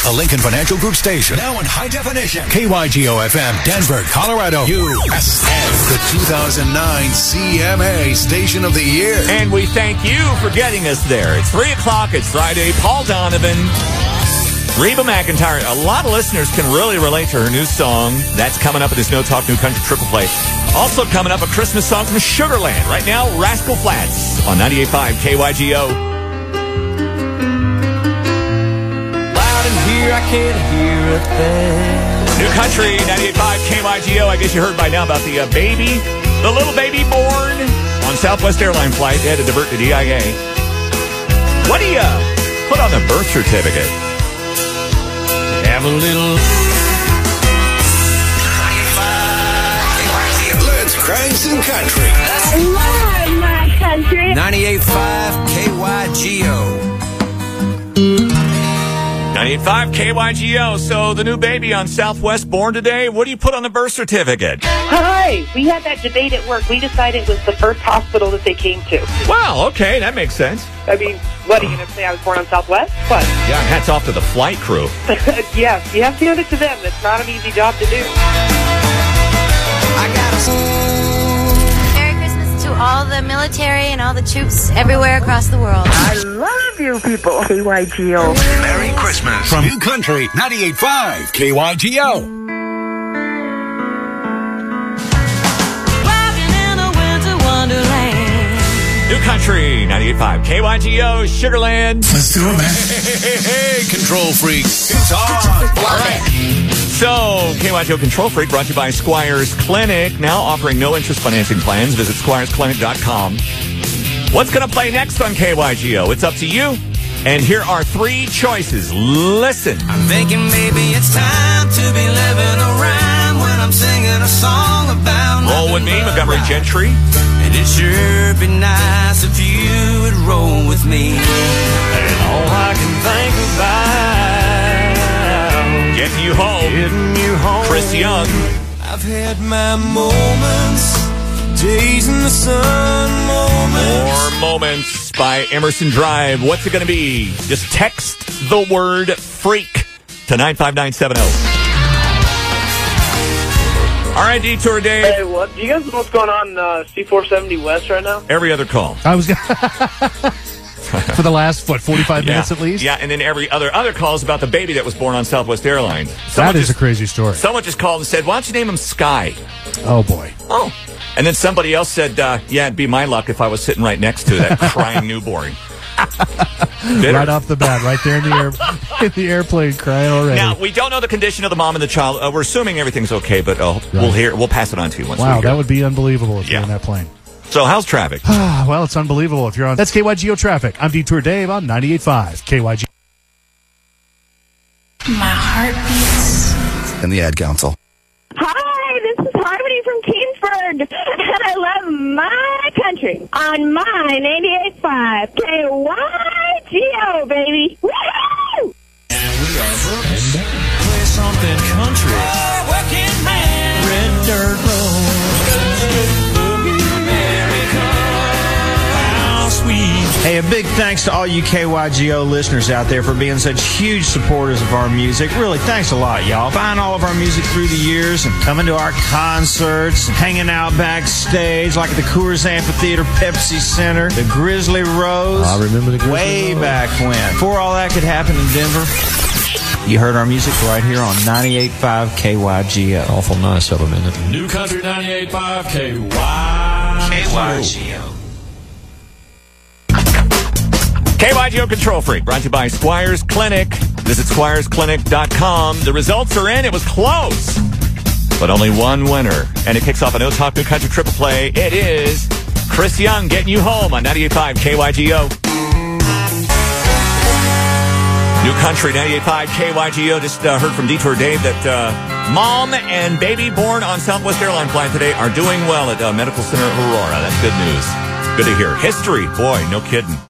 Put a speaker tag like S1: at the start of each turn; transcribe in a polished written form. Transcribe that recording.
S1: a Lincoln Financial Group station. Now in high definition. KYGO-FM, Denver, Colorado, USF. The 2009 CMA Station of the Year.
S2: And we thank you for getting us there. It's 3 o'clock. It's Friday. Paul Donovan, Reba McEntire. A lot of listeners can really relate to her new song. That's coming up in this No Talk New Country Triple Play. Also coming up, a Christmas song from Sugarland. Right now, Rascal Flatts on 98.5 KYGO.
S3: Loud in here, I can't hear a thing.
S2: New Country, 98.5 KYGO. I guess you heard by now about the baby, the little baby born on Southwest Airline flight. They had to divert to DIA. What do you put on the birth certificate?
S3: Have a little...
S1: Let's crank some country.
S4: I love my country.
S3: 98.5 KYGO.
S2: 98.5 KYGO. So the new baby on Southwest born today. What do you put on the birth certificate?
S5: Hi. We had that debate at work. We decided it was the first hospital that they came to.
S2: Well, okay, that makes sense.
S5: I mean, what, are you going to say I was born on Southwest? What?
S2: Yeah, hats off to the flight crew.
S5: Yes, you have to hand it to them. It's not an easy job to do.
S3: I got
S6: Merry Christmas to all the military and all the troops everywhere across the world.
S5: I love you people. KYGO.
S1: Merry Christmas from New Country 98.5 KYGO.
S2: New Country 98.5 KYGO, Sugarland.
S1: Let's do it, man. Hey, Control Freak. It's on.
S2: All right. So, KYGO Control Freak brought to you by Squires Clinic. Now offering no-interest financing plans. Visit squiresclinic.com. What's going to play next on KYGO? It's up to you. And here are 3 choices. Listen.
S3: I'm thinking maybe it's time to be living around when I'm singing a song about...
S2: Roll with me, Montgomery Gentry.
S3: And it sure be nice if you would roll with me. And all I can think about...
S2: Getting you home. Chris Young.
S3: I've had my moments, days in the sun moments.
S2: More Moments by Emerson Drive. What's it going to be? Just text the word freak to 95970. All right, Detour Dave.
S7: Hey, what? Do you guys know what's going on C470 West right now?
S2: Every other call.
S8: I was for the last 45 minutes at least.
S2: Yeah, and then every other calls about the baby that was born on Southwest Airlines.
S8: That is a crazy story.
S2: Someone just called and said, "Why don't you name him Sky?"
S8: Oh boy.
S2: Oh, and then somebody else said, "Yeah, it'd be my luck if I was sitting right next to that crying newborn."
S8: Right off the bat, right there in the airplane, crying already.
S2: Now we don't know the condition of the mom and the child. We're assuming everything's okay, but we'll pass it on to you once.
S8: Wow, that would be unbelievable if you're in that plane.
S2: So how's traffic?
S8: Well, it's unbelievable if you're on. That's KYGO traffic. I'm Detour Dave on 98.5 KYGO.
S6: My heart beats.
S1: And the Ad Council.
S4: Hi, this is Harmony from Kingsford, and I love my country on my 98.5 KYGO, baby. Woo!
S3: Play something country. Oh, working man. Red dirt road.
S9: Hey, a big thanks to all you KYGO listeners out there for being such huge supporters of our music. Really, thanks a lot, y'all. Find all of our music through the years and coming to our concerts, hanging out backstage like at the Coors Amphitheater, Pepsi Center, the Grizzly Rose.
S8: I remember the Grizzly
S9: Way
S8: Rose.
S9: back when. Before all that could happen in Denver, you heard our music right here on 98.5 KYGO.
S8: Awful nice of a minute.
S3: New Country 98.5 KYGO.
S2: KYGO Control Freak, brought to you by Squires Clinic. Visit squiresclinic.com. The results are in. It was close, but only one winner. And it kicks off a No Talk New Country Triple Play. It is Chris Young getting you home on 98.5 KYGO. New Country 98.5 KYGO. Just heard from Detour Dave that mom and baby born on Southwest Airline flight today are doing well at Medical Center Aurora. That's good news. Good to hear. History. Boy, no kidding.